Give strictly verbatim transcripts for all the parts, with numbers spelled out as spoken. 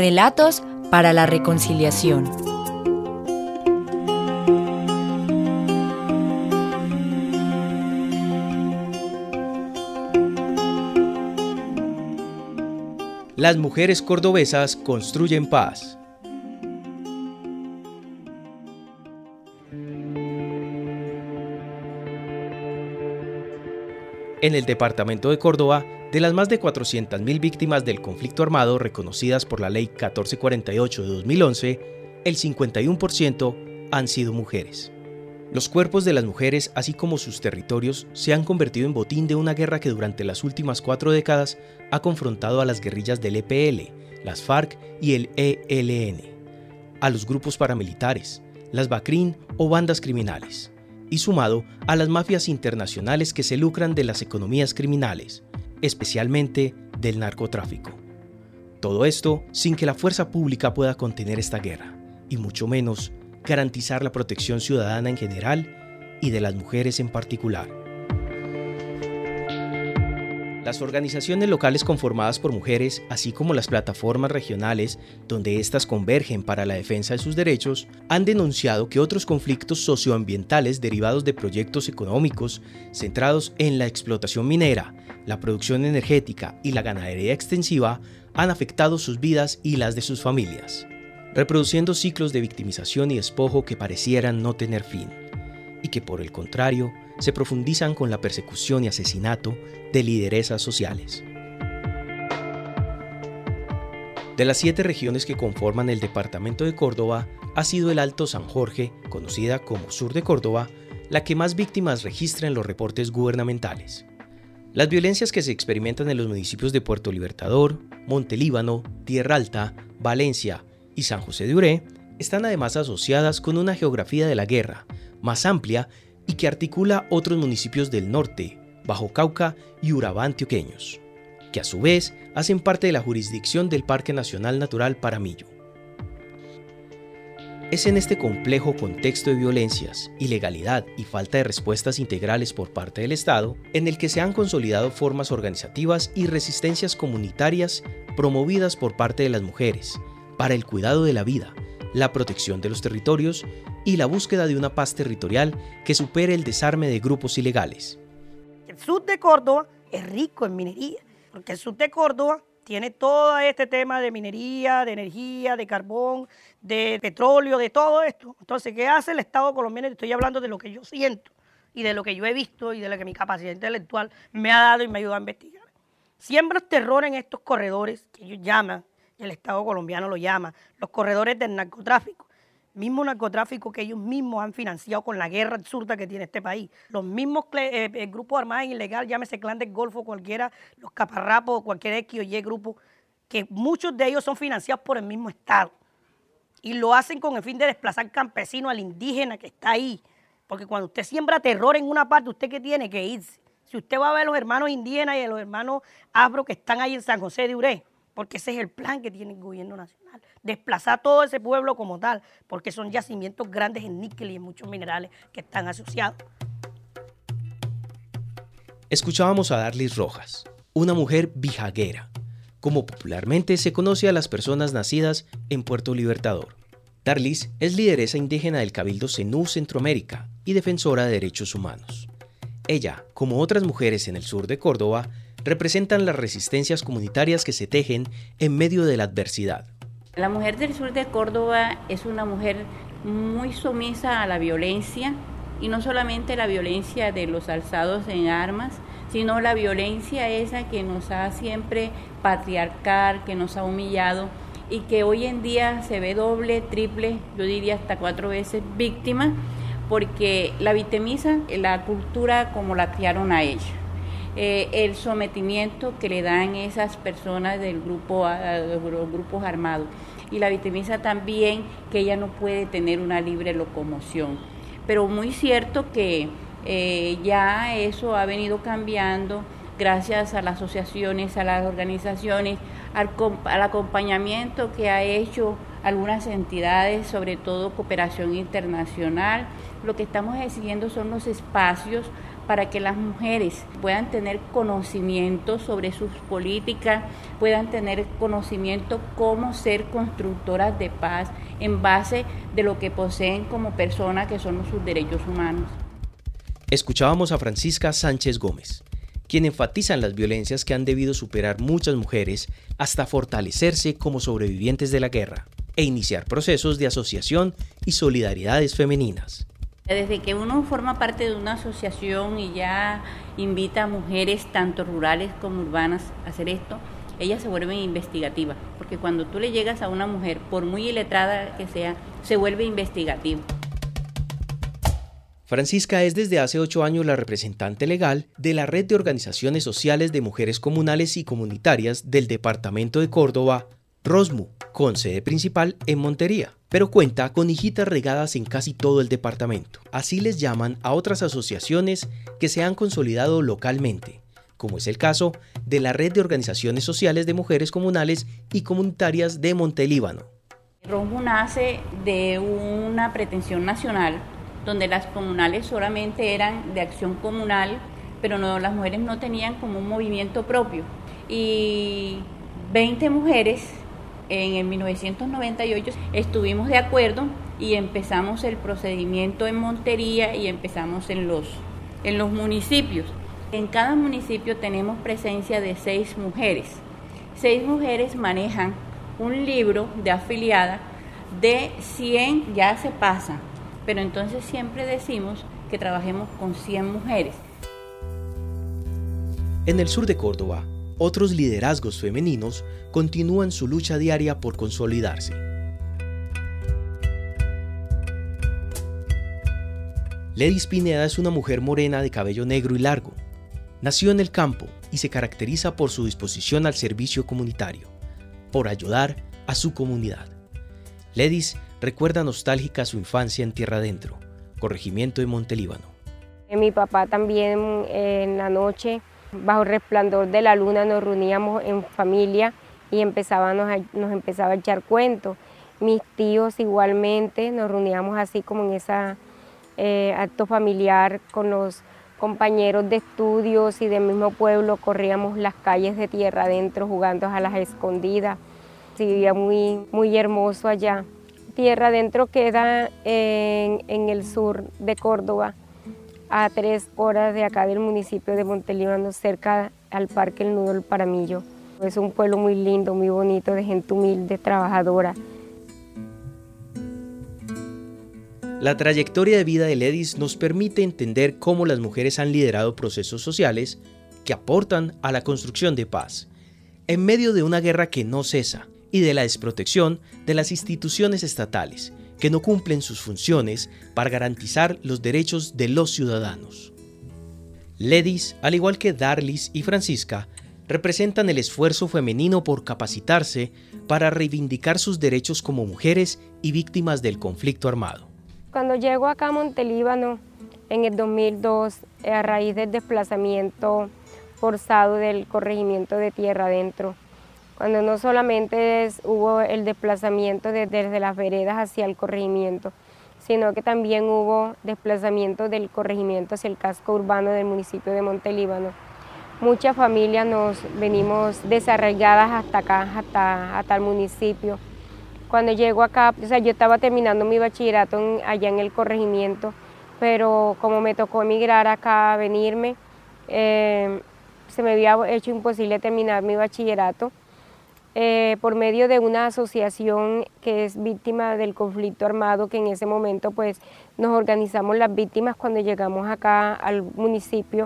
Relatos para la reconciliación. Las mujeres cordobesas construyen paz. En el departamento de Córdoba, de las más de cuatrocientas mil víctimas del conflicto armado reconocidas por la Ley catorce cuarenta y ocho de dos mil once, el cincuenta y uno por ciento han sido mujeres. Los cuerpos de las mujeres, así como sus territorios, se han convertido en botín de una guerra que durante las últimas cuatro décadas ha confrontado a las guerrillas del E P L, las FARC y el E L N, a los grupos paramilitares, las BACRIM o bandas criminales, y sumado a las mafias internacionales que se lucran de las economías criminales, especialmente del narcotráfico. Todo esto sin que la fuerza pública pueda contener esta guerra, y mucho menos garantizar la protección ciudadana en general y de las mujeres en particular. Las organizaciones locales conformadas por mujeres, así como las plataformas regionales donde éstas convergen para la defensa de sus derechos, han denunciado que otros conflictos socioambientales derivados de proyectos económicos centrados en la explotación minera, la producción energética y la ganadería extensiva han afectado sus vidas y las de sus familias, reproduciendo ciclos de victimización y despojo que parecieran no tener fin, y que por el contrario se profundizan con la persecución y asesinato de lideresas sociales. De las siete regiones que conforman el departamento de Córdoba, ha sido el Alto San Jorge, conocida como Sur de Córdoba, la que más víctimas registra en los reportes gubernamentales. Las violencias que se experimentan en los municipios de Puerto Libertador, Montelíbano, Tierra Alta, Valencia y San José de Uré están además asociadas con una geografía de la guerra más amplia y que articula otros municipios del norte, Bajo Cauca y Urabá antioqueños, que a su vez hacen parte de la jurisdicción del Parque Nacional Natural Paramillo. Es en este complejo contexto de violencias, ilegalidad y falta de respuestas integrales por parte del Estado, en el que se han consolidado formas organizativas y resistencias comunitarias promovidas por parte de las mujeres para el cuidado de la vida, la protección de los territorios y la búsqueda de una paz territorial que supere el desarme de grupos ilegales. El sur de Córdoba es rico en minería, porque el sur de Córdoba tiene todo este tema de minería, de energía, de carbón, de petróleo, de todo esto. Entonces, ¿qué hace el Estado colombiano? Estoy hablando de lo que yo siento y de lo que yo he visto y de lo que mi capacidad intelectual me ha dado y me ha ayudado a investigar. Siembra terror en estos corredores que ellos llaman, el Estado colombiano lo llama, los corredores del narcotráfico. Mismo narcotráfico que ellos mismos han financiado con la guerra absurda que tiene este país. Los mismos eh, eh, grupos armados ilegales, llámese Clan del Golfo, cualquiera, los caparrapos, cualquier X o Y grupo, que muchos de ellos son financiados por el mismo Estado. Y lo hacen con el fin de desplazar campesino al indígena que está ahí. Porque cuando usted siembra terror en una parte, ¿usted qué tiene que irse? Si usted va a ver a los hermanos indígenas y a los hermanos afro que están ahí en San José de Uré, porque ese es el plan que tiene el gobierno nacional, desplazar todo ese pueblo como tal, porque son yacimientos grandes en níquel y en muchos minerales que están asociados. Escuchábamos a Darlis Rojas, una mujer bijaguera, como popularmente se conoce a las personas nacidas en Puerto Libertador. Darlis es lideresa indígena del Cabildo Zenú Centroamérica y defensora de derechos humanos. Ella, como otras mujeres en el sur de Córdoba, representan las resistencias comunitarias que se tejen en medio de la adversidad. La mujer del sur de Córdoba es una mujer muy sumisa a la violencia, y no solamente la violencia de los alzados en armas, sino la violencia esa que nos ha siempre patriarcal, que nos ha humillado y que hoy en día se ve doble, triple, yo diría hasta cuatro veces víctima, porque la victimiza la cultura como la criaron a ella. Eh, el sometimiento que le dan esas personas del grupo, a, a los grupos armados, y la victimiza también que ella no puede tener una libre locomoción. Pero muy cierto que eh, ya eso ha venido cambiando gracias a las asociaciones, a las organizaciones, al, al acompañamiento que ha hecho algunas entidades, sobre todo cooperación internacional. Lo que estamos exigiendo son los espacios para que las mujeres puedan tener conocimiento sobre sus políticas, puedan tener conocimiento cómo ser constructoras de paz en base de lo que poseen como personas, que son sus derechos humanos. Escuchábamos a Francisca Sánchez Gómez, quien enfatiza en las violencias que han debido superar muchas mujeres hasta fortalecerse como sobrevivientes de la guerra e iniciar procesos de asociación y solidaridades femeninas. Desde que uno forma parte de una asociación y ya invita a mujeres, tanto rurales como urbanas, a hacer esto, ellas se vuelven investigativas, porque cuando tú le llegas a una mujer, por muy iletrada que sea, se vuelve investigativa. Francisca es desde hace ocho años la representante legal de la Red de Organizaciones Sociales de Mujeres Comunales y Comunitarias del Departamento de Córdoba, ROSMU, con sede principal en Montería, pero cuenta con hijitas regadas en casi todo el departamento. Así les llaman a otras asociaciones que se han consolidado localmente, como es el caso de la Red de Organizaciones Sociales de Mujeres Comunales y Comunitarias de Montelíbano. ROSMU nace de una pretensión nacional, donde las comunales solamente eran de acción comunal, pero no, las mujeres no tenían como un movimiento propio. Y veinte mujeres en mil novecientos noventa y ocho estuvimos de acuerdo y empezamos el procedimiento en Montería y empezamos en los, en los municipios. En cada municipio tenemos presencia de seis mujeres. Seis mujeres manejan un libro de afiliada de cien, ya se pasa, pero entonces siempre decimos que trabajemos con cien mujeres. En el sur de Córdoba, otros liderazgos femeninos continúan su lucha diaria por consolidarse. Ledis Pineda es una mujer morena de cabello negro y largo. Nació en el campo y se caracteriza por su disposición al servicio comunitario, por ayudar a su comunidad. Ledis recuerda nostálgica su infancia en Tierra Adentro, corregimiento de Montelíbano. Mi papá también eh, en la noche, bajo el resplandor de la luna, nos reuníamos en familia y empezábamos a, nos empezaba a echar cuentos. Mis tíos igualmente, nos reuníamos así como en ese eh, acto familiar con los compañeros de estudios y del mismo pueblo, corríamos las calles de Tierra Adentro jugando a las escondidas. Se vivía muy, muy hermoso allá. Tierra Adentro queda en, en el sur de Córdoba, a tres horas de acá del municipio de Montelíbano, cerca al Parque El Nudo del Paramillo. Es un pueblo muy lindo, muy bonito, de gente humilde, trabajadora. La trayectoria de vida de Ledis nos permite entender cómo las mujeres han liderado procesos sociales que aportan a la construcción de paz, en medio de una guerra que no cesa y de la desprotección de las instituciones estatales, que no cumplen sus funciones para garantizar los derechos de los ciudadanos. Ledis, al igual que Darlis y Francisca, representan el esfuerzo femenino por capacitarse para reivindicar sus derechos como mujeres y víctimas del conflicto armado. Cuando llego acá a Montelíbano en el dos mil dos, a raíz del desplazamiento forzado del corregimiento de Tierra Adentro, cuando no solamente es, hubo el desplazamiento de, desde las veredas hacia el corregimiento, sino que también hubo desplazamiento del corregimiento hacia el casco urbano del municipio de Montelíbano. Muchas familias nos venimos desarraigadas hasta acá, hasta, hasta el municipio. Cuando llego acá, o sea, yo estaba terminando mi bachillerato en, allá en el corregimiento, pero como me tocó emigrar acá, venirme, eh, se me había hecho imposible terminar mi bachillerato. Eh, por medio de una asociación que es víctima del conflicto armado, que en ese momento pues nos organizamos las víctimas cuando llegamos acá al municipio.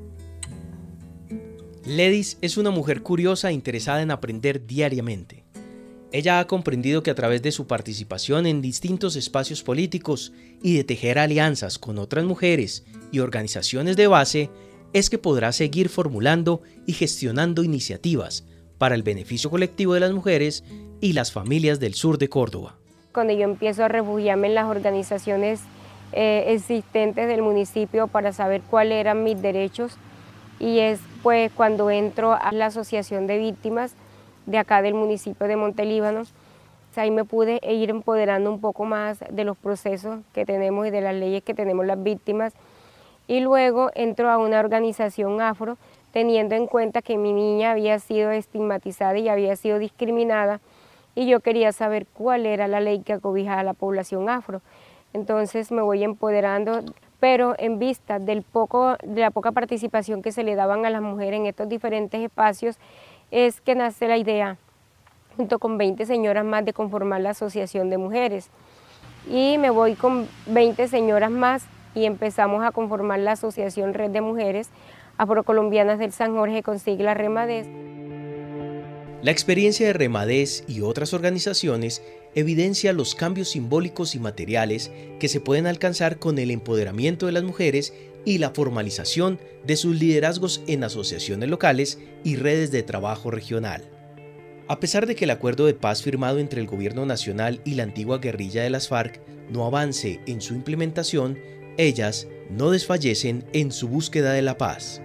Ledis es una mujer curiosa e interesada en aprender diariamente. Ella ha comprendido que a través de su participación en distintos espacios políticos y de tejer alianzas con otras mujeres y organizaciones de base, es que podrá seguir formulando y gestionando iniciativas para el beneficio colectivo de las mujeres y las familias del sur de Córdoba. Cuando yo empiezo a refugiarme en las organizaciones eh, existentes del municipio para saber cuáles eran mis derechos, y es pues cuando entro a la asociación de víctimas de acá del municipio de Montelíbano, Ahí me pude ir empoderando un poco más de los procesos que tenemos y de las leyes que tenemos las víctimas. Y luego entro a una organización afro, teniendo en cuenta que mi niña había sido estigmatizada y había sido discriminada, y yo quería saber cuál era la ley que acobijaba a la población afro. Entonces me voy empoderando, pero en vista del poco, de la poca participación que se le daban a las mujeres en estos diferentes espacios, es que nace la idea, junto con veinte señoras más, de conformar la Asociación de Mujeres. Y me voy con veinte señoras más y empezamos a conformar la Asociación Red de Mujeres Afrocolombianas del San Jorge, con sigla REMADES. La experiencia de REMADES y otras organizaciones evidencia los cambios simbólicos y materiales que se pueden alcanzar con el empoderamiento de las mujeres y la formalización de sus liderazgos en asociaciones locales y redes de trabajo regional. A pesar de que el acuerdo de paz firmado entre el gobierno nacional y la antigua guerrilla de las FARC no avance en su implementación, ellas no desfallecen en su búsqueda de la paz.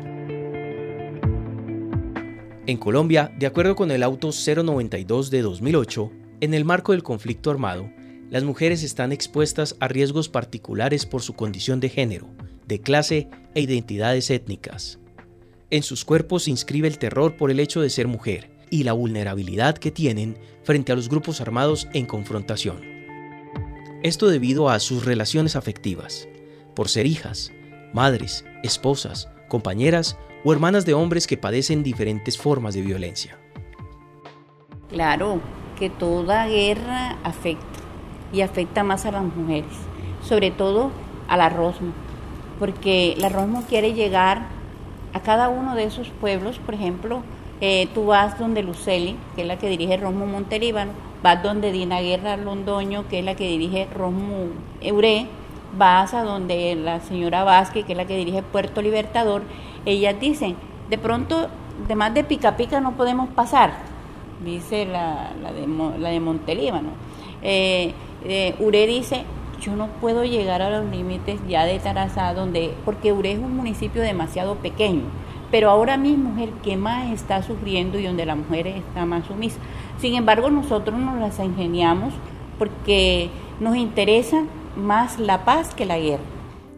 En Colombia, de acuerdo con el Auto cero noventa y dos de dos mil ocho, en el marco del conflicto armado, las mujeres están expuestas a riesgos particulares por su condición de género, de clase e identidades étnicas. En sus cuerpos se inscribe el terror por el hecho de ser mujer y la vulnerabilidad que tienen frente a los grupos armados en confrontación. Esto debido a sus relaciones afectivas, por ser hijas, madres, esposas, compañeras o hermanas de hombres que padecen diferentes formas de violencia. Claro que toda guerra afecta, y afecta más a las mujeres, sobre todo a la ROSMO, porque la ROSMO quiere llegar a cada uno de esos pueblos. Por ejemplo, eh, tú vas donde Luceli, que es la que dirige ROSMO Montelíbano, vas donde Dina Guerra Londoño, que es la que dirige ROSMO Euré, vas a donde la señora Vázquez, que es la que dirige Puerto Libertador. Ellas dicen, de pronto, de más de pica pica no podemos pasar, dice la, la, de, la de Montelíbano. Eh, eh, Uré dice, yo no puedo llegar a los límites ya de Tarazá, donde, porque Uré es un municipio demasiado pequeño, pero ahora mismo es el que más está sufriendo y donde la mujer está más sumisa. Sin embargo, nosotros nos las ingeniamos porque nos interesa más la paz que la guerra.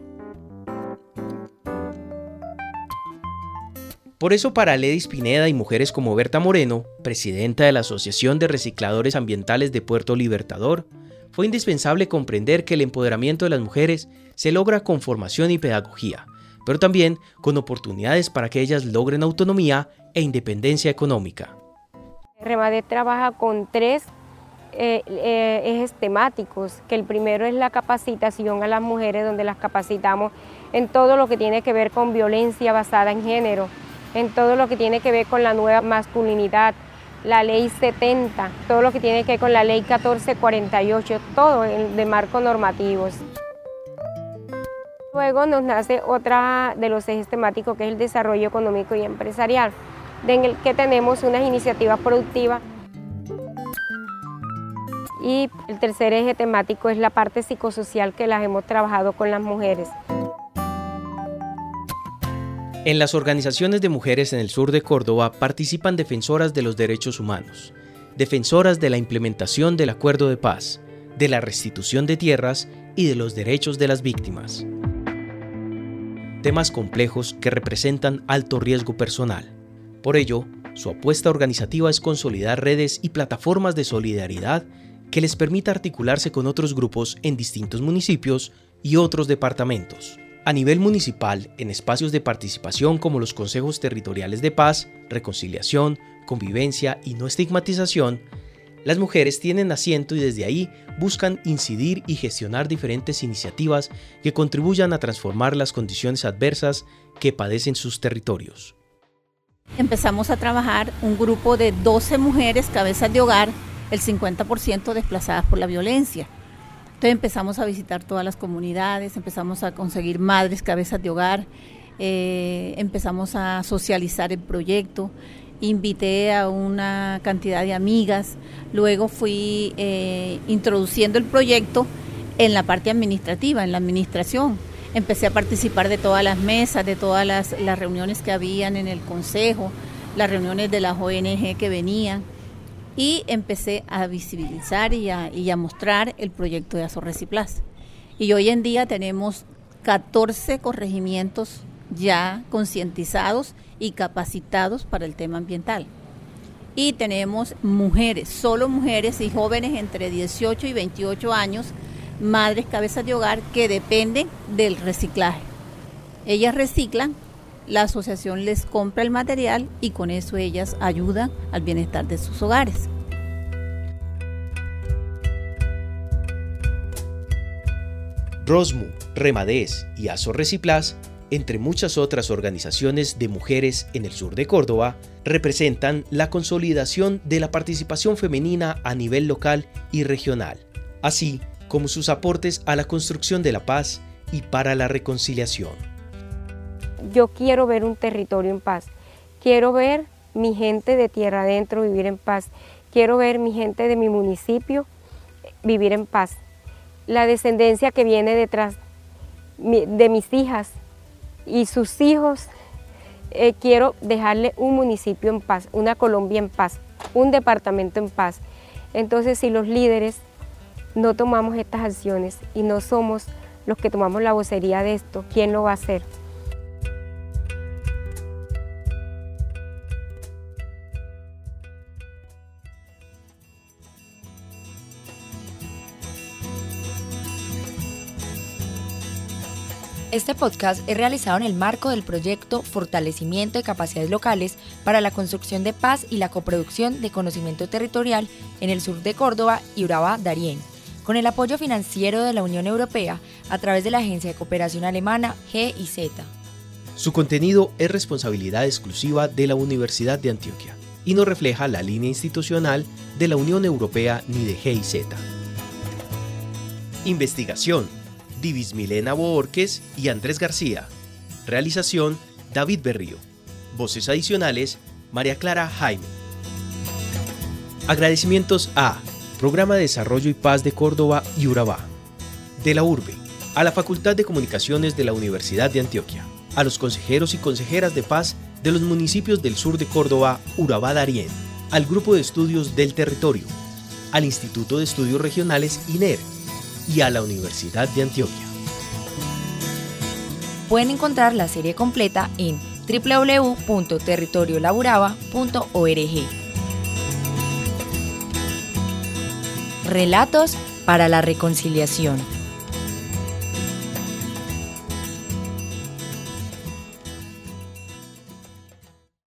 Por eso, para Ledis Pineda y mujeres como Berta Moreno, presidenta de la Asociación de Recicladores Ambientales de Puerto Libertador, fue indispensable comprender que el empoderamiento de las mujeres se logra con formación y pedagogía, pero también con oportunidades para que ellas logren autonomía e independencia económica. REMADES trabaja con tres eh, eh, ejes temáticos, que el primero es la capacitación a las mujeres, donde las capacitamos en todo lo que tiene que ver con violencia basada en género, en todo lo que tiene que ver con la nueva masculinidad, la ley setenta, todo lo que tiene que ver con la ley catorce cuarenta y ocho, todo el de marcos normativos. Luego nos nace otra de los ejes temáticos, que es el desarrollo económico y empresarial, en el que tenemos unas iniciativas productivas. Y el tercer eje temático es la parte psicosocial, que las hemos trabajado con las mujeres. En las organizaciones de mujeres en el sur de Córdoba participan defensoras de los derechos humanos, defensoras de la implementación del acuerdo de paz, de la restitución de tierras y de los derechos de las víctimas. Temas complejos que representan alto riesgo personal. Por ello, su apuesta organizativa es consolidar redes y plataformas de solidaridad que les permita articularse con otros grupos en distintos municipios y otros departamentos. A nivel municipal, en espacios de participación como los consejos territoriales de paz, reconciliación, convivencia y no estigmatización, las mujeres tienen asiento y desde ahí buscan incidir y gestionar diferentes iniciativas que contribuyan a transformar las condiciones adversas que padecen sus territorios. Empezamos a trabajar un grupo de doce mujeres cabezas de hogar, el cincuenta por ciento desplazadas por la violencia. Entonces empezamos a visitar todas las comunidades, empezamos a conseguir madres cabezas de hogar, eh, empezamos a socializar el proyecto, invité a una cantidad de amigas, luego fui eh, introduciendo el proyecto en la parte administrativa, en la administración. Empecé a participar de todas las mesas, de todas las, las reuniones que habían en el consejo, las reuniones de las O N G que venían. y empecé a visibilizar y a, y a mostrar el proyecto de Azorreciplas. Y hoy en día tenemos catorce corregimientos ya concientizados y capacitados para el tema ambiental. Y tenemos mujeres, solo mujeres y jóvenes entre dieciocho y veintiocho años, madres cabezas de hogar que dependen del reciclaje. Ellas reciclan, la asociación les compra el material y con eso ellas ayudan al bienestar de sus hogares. Rosmu, Remadés y Azorreciplas, entre muchas otras organizaciones de mujeres en el sur de Córdoba, representan la consolidación de la participación femenina a nivel local y regional, así como sus aportes a la construcción de la paz y para la reconciliación. Yo quiero ver un territorio en paz, quiero ver mi gente de tierra adentro vivir en paz, quiero ver mi gente de mi municipio vivir en paz. La descendencia que viene detrás de mis hijas y sus hijos, eh, quiero dejarle un municipio en paz, una Colombia en paz, un departamento en paz. Entonces, si los líderes no tomamos estas acciones y no somos los que tomamos la vocería de esto, ¿quién lo va a hacer? Este podcast es realizado en el marco del proyecto Fortalecimiento de Capacidades Locales para la Construcción de Paz y la Coproducción de Conocimiento Territorial en el sur de Córdoba y Urabá, Darién, con el apoyo financiero de la Unión Europea a través de la Agencia de Cooperación Alemana G I Z. Su contenido es responsabilidad exclusiva de la Universidad de Antioquia y no refleja la línea institucional de la Unión Europea ni de G I Z. Investigación: Divis Milena Boorques y Andrés García. Realización: David Berrío. Voces adicionales: María Clara Jaime. Agradecimientos a Programa de Desarrollo y Paz de Córdoba y Urabá, de la Urbe, a la Facultad de Comunicaciones de la Universidad de Antioquia, a los consejeros y consejeras de paz de los municipios del sur de Córdoba, Urabá, Darién, al Grupo de Estudios del Territorio, al Instituto de Estudios Regionales I N E R y a la Universidad de Antioquia. Pueden encontrar la serie completa en doble u doble u doble u punto territorio laburaba punto org. Relatos para la reconciliación.